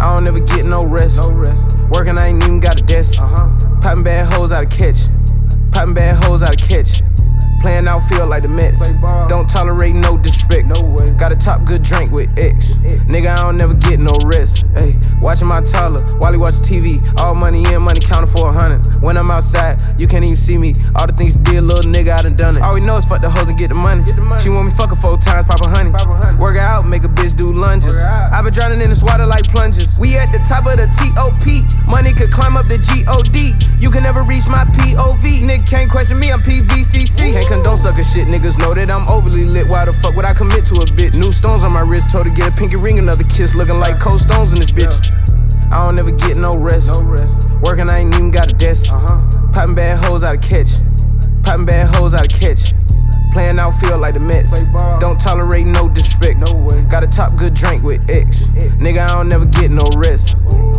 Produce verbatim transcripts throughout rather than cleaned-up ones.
I don't never get no rest. No rest. Working, I ain't even got a desk. Uh-huh. Popping bad hoes out of catch. Popping bad hoes out of catch. Playing outfield like the Mets. Don't tolerate no disrespect. No way. Got a top good drink with X. X. Nigga, I don't never get no rest. Hey, watching my toddler while he watch T V. All money in, money counted for a hundred. When I'm outside, you can't even see me. All the things you did, little nigga, I done done it. All we know is fuck the hoes and get the money. Get the money. She want me fuck her four times, pop a honey. Pop a honey. Work her out, make a bitch do lunges. I been drowning in this water like plunges. We at the top of the T O P. Money could climb up the G O D. You can never reach my P O V. Nigga can't question me, I'm P V C C. Can't condone sucker shit. Niggas know that I'm overly lit. Why the fuck would I commit to a bitch? New stones on my wrist, told to get a pinky ring, another kiss. Looking like cold stones in this bitch. I don't never get no rest. No rest. Working, I ain't even got a desk. Uh-huh. Popping bad hoes out of catch. Popping bad hoes out of catch. Playing outfield like the Mets. Don't tolerate no disrespect. No way. Got a top good drink with X. X. Nigga, I don't never get no rest.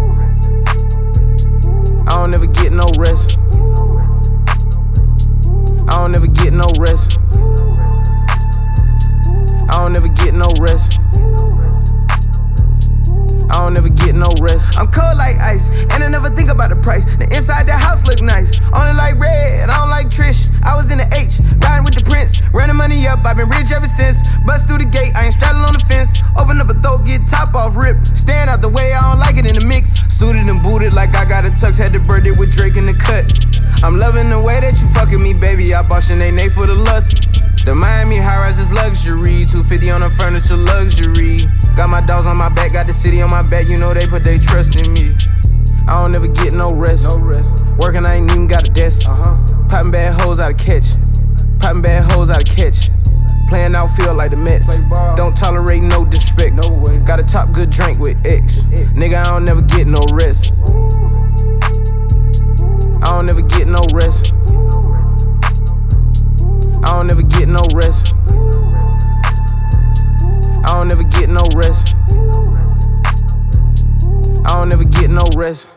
I don't never get no rest. I don't never get no rest. I don't never get no rest. I don't never get no rest. I'm cold like ice, and I never think about the price. The inside the house look nice. Only like red, I don't like Trish. I was in the H, riding with the prince. Running money up, I've been rich ever since. Bust through the gate, I ain't straddling on the fence. Open up a throat, get top off, rip. Stand out the way, I don't like it in the mix. Suited and booted like I got a tux. Had the birthday with Drake in the cut. I'm loving the way that you fucking me, baby. I bought Sinead for the lust. The Miami high-rise is luxury. two fifty on the furniture, luxury. Got my dogs on my back, got the city on my back. You know they put they trust in me. I don't never get no rest. No rest. Working, I ain't even got a desk. Uh-huh. Popping bad hoes out of catch. Popping bad hoes out of catch. Playing outfield like the Mets. Don't tolerate no disrespect. No way. Got a top good drink with X. X. Nigga, I don't never get no rest. I don't never get no rest. I don't never get no rest. I don't never get no rest. I don't never get no rest.